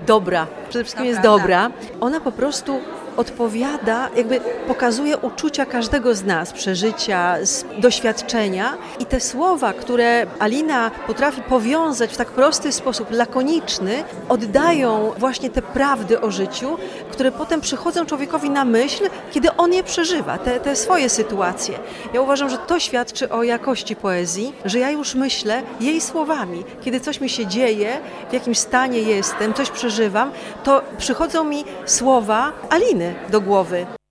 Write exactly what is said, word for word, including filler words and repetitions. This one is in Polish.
dobra, przede wszystkim To jest prawda. dobra. Ona po prostu odpowiada, jakby pokazuje uczucia każdego z nas, przeżycia, z doświadczenia i te słowa, które Alina potrafi powiązać w tak prosty sposób, lakoniczny, oddają właśnie te prawdy o życiu, które potem przychodzą człowiekowi na myśl, kiedy on je przeżywa, te, te swoje sytuacje. Ja uważam, że to świadczy o jakości poezji, że ja już myślę jej słowami. Kiedy coś mi się dzieje, w jakimś stanie jestem, coś przeżywam, to przychodzą mi słowa Aliny do głowy.